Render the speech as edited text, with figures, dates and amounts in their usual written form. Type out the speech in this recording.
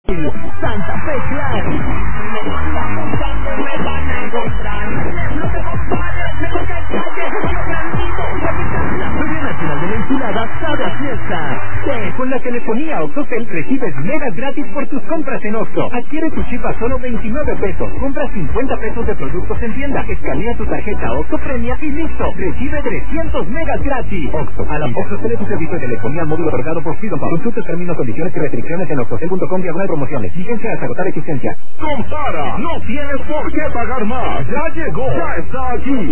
Santa Fe Clan. Me van a encontrar. No te compares, me toca el calle. La Feria Nacional de la Enchilada sabe a fiesta. Con la telefonía Octotel recibes megas gratis por tus compras en Octo. Adquiere tu chip a solo 29 pesos. Compra 50 pesos de productos en tienda. Escanea tu tarjeta Octo Premia y listo. Recibe 300 megas gratis. Octo. A la Octo tiene tu servicio de telefonía móvil otorgado por Freedom. Consulta términos, condiciones y restricciones en octotel.com/promociones. Vigencia hasta agotar existencia. Compara, no tienes por qué pagar más. Ya llegó, ya está aquí.